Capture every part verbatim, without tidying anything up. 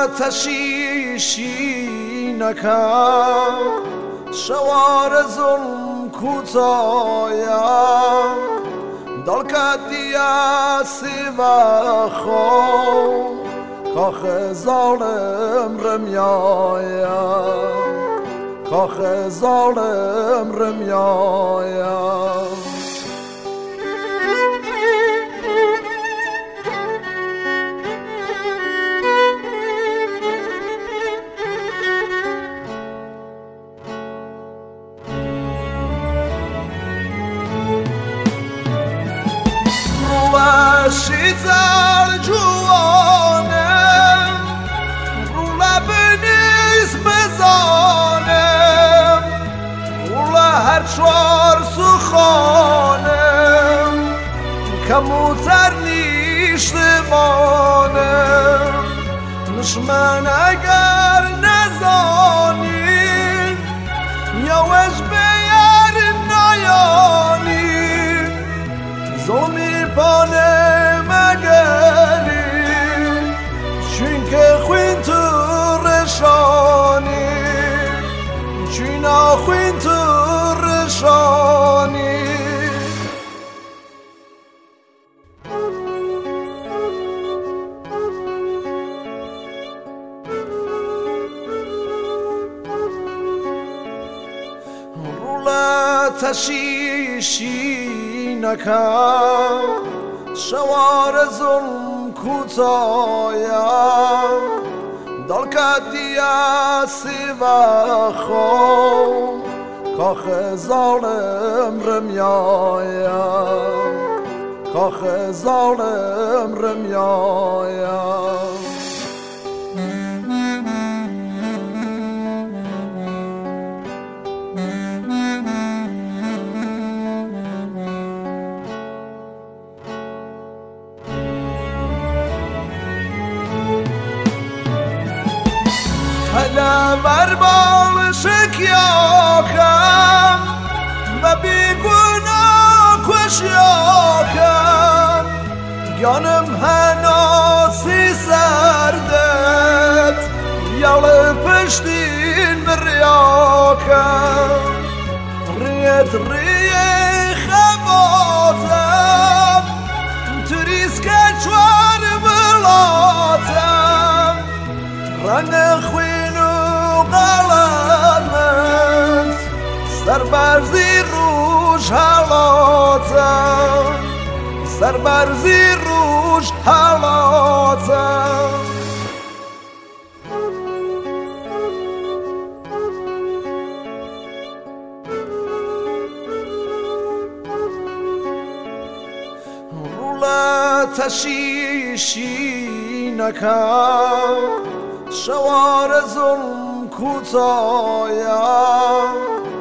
آتشی نکن شوار ظلم کوتایم دلکدیا سیوا خو کاخ ظالم رمیایم کاخ ظالم رمیایم شیطان جوانم رو لب نیز بزانم رو هر چوار سخانم کموتر نیشتمانم نشمن اگر نزانی یا وش بیار نایانی ظلمی پانه خوین تو رشانی چینا خوین تو رشانی رولت شیشی نکن شوار ظلم کوتایم دلکدیا سیوا خو کاخ ظالم رمیایم کاخ ظالم رمیایم هلا بربال شکیاکم و بیگناه کشیاکم گانم هناسی سردت یال پشتین بریاکم ریت ری خباتم تریس کچوار بلاتم رنگ خوی قلمت سربرزی روش حالاتم سربرزی روش حالاتم رولت شیشی نکن شوار ظلم کوتایم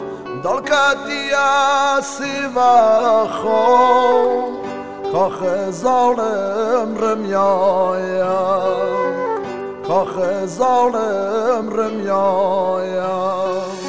دلکدیا سیوا خو کاخ ظالم رمیایم کاخ ظالم رمیایم